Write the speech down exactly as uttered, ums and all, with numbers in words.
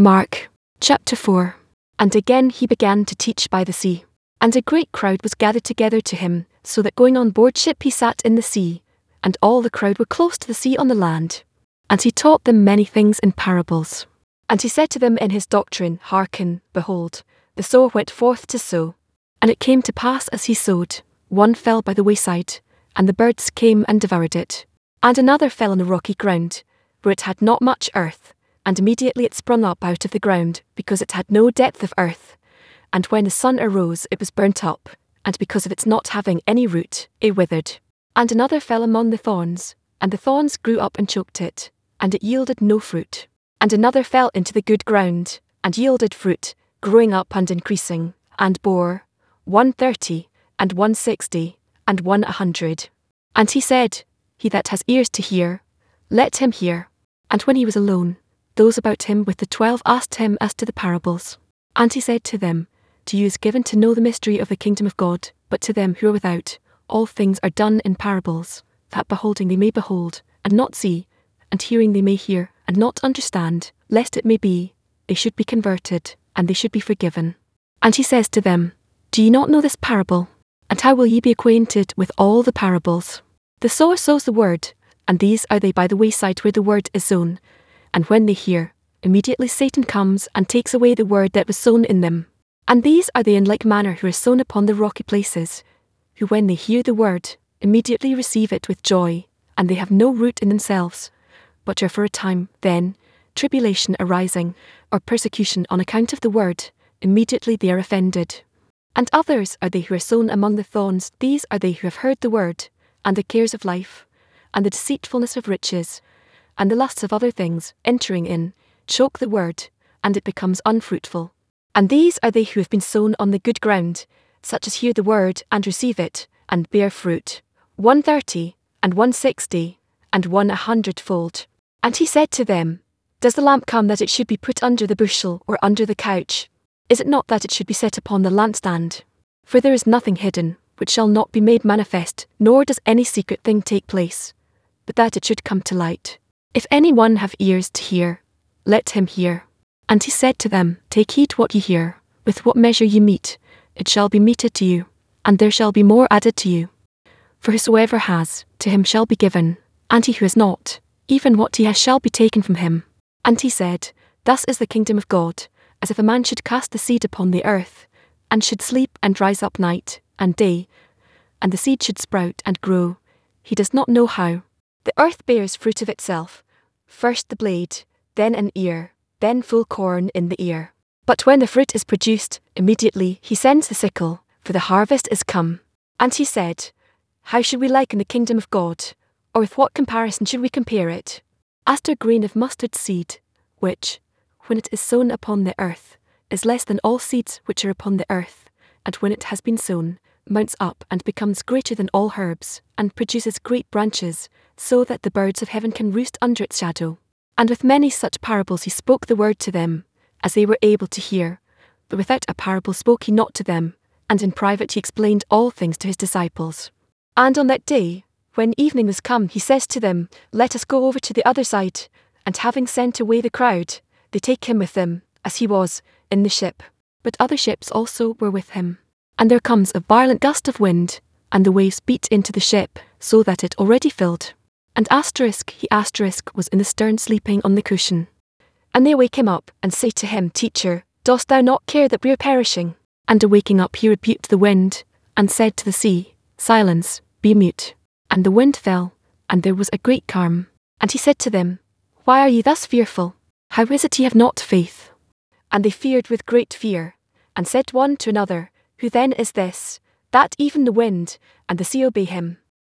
Mark chapter four. And again he began to teach by the sea. And a great crowd was gathered together to him, so that going on board ship he sat in the sea, and all the crowd were close to the sea on the land. And he taught them many things in parables. And he said to them in his doctrine, Hearken, behold, the sower went forth to sow. And it came to pass as he sowed, one fell by the wayside, and the birds came and devoured it. And another fell on the rocky ground, where it had not much earth, and immediately it sprung up out of the ground, because it had no depth of earth. And when the sun arose, it was burnt up, and because of its not having any root, it withered. And another fell among the thorns, and the thorns grew up and choked it, and it yielded no fruit. And another fell into the good ground, and yielded fruit, growing up and increasing, and bore, one thirty, and one sixty, and one a hundred. And he said, He that has ears to hear, let him hear. And when he was alone, those about him with the twelve asked him as to the parables. And he said to them, To you is given to know the mystery of the kingdom of God, but to them who are without, all things are done in parables, that beholding they may behold, and not see, and hearing they may hear, and not understand, lest it may be, they should be converted, and they should be forgiven. And he says to them, Do ye not know this parable? And how will ye be acquainted with all the parables? The sower sows the word, and these are they by the wayside where the word is sown. And when they hear, immediately Satan comes and takes away the word that was sown in them. And these are they in like manner who are sown upon the rocky places, who when they hear the word, immediately receive it with joy, and they have no root in themselves, but are for a time, then, tribulation arising, or persecution on account of the word, immediately they are offended. And others are they who are sown among the thorns, these are they who have heard the word, and the cares of life, and the deceitfulness of riches, and the lusts of other things, entering in, choke the word, and it becomes unfruitful. And these are they who have been sown on the good ground, such as hear the word, and receive it, and bear fruit, one thirty, and one sixty, and one a hundredfold. And he said to them, Does the lamp come that it should be put under the bushel, or under the couch? Is it not that it should be set upon the lampstand? For there is nothing hidden, which shall not be made manifest, nor does any secret thing take place, but that it should come to light. If any one have ears to hear, let him hear. And he said to them, Take heed what ye hear, with what measure ye mete, it shall be meted to you, and there shall be more added to you. For whosoever has, to him shall be given, and he who has not, even what he has shall be taken from him. And he said, Thus is the kingdom of God, as if a man should cast the seed upon the earth, and should sleep and rise up night and day, and the seed should sprout and grow, he does not know how. The earth bears fruit of itself, first the blade, then an ear, then full corn in the ear. But when the fruit is produced, immediately he sends the sickle, for the harvest is come. And he said, How should we liken the kingdom of God, or with what comparison should we compare it? As to a grain of mustard seed, which, when it is sown upon the earth, is less than all seeds which are upon the earth, and when it has been sown, mounts up and becomes greater than all herbs, and produces great branches, so that the birds of heaven can roost under its shadow. And with many such parables he spoke the word to them, as they were able to hear, but without a parable spoke he not to them, and in private he explained all things to his disciples. And on that day, when evening was come, he says to them, Let us go over to the other side. And having sent away the crowd, they take him with them, as he was, in the ship. But other ships also were with him. And there comes a violent gust of wind, and the waves beat into the ship, so that it already filled. And asterisk he asterisk was in the stern sleeping on the cushion. And they wake him up, and say to him, Teacher, dost thou not care that we are perishing? And awaking up he rebuked the wind, and said to the sea, Silence, be mute. And the wind fell, and there was a great calm. And he said to them, Why are ye thus fearful? How is it ye have not faith? And they feared with great fear, and said one to another, Who then is this, that even the wind and the sea obey him?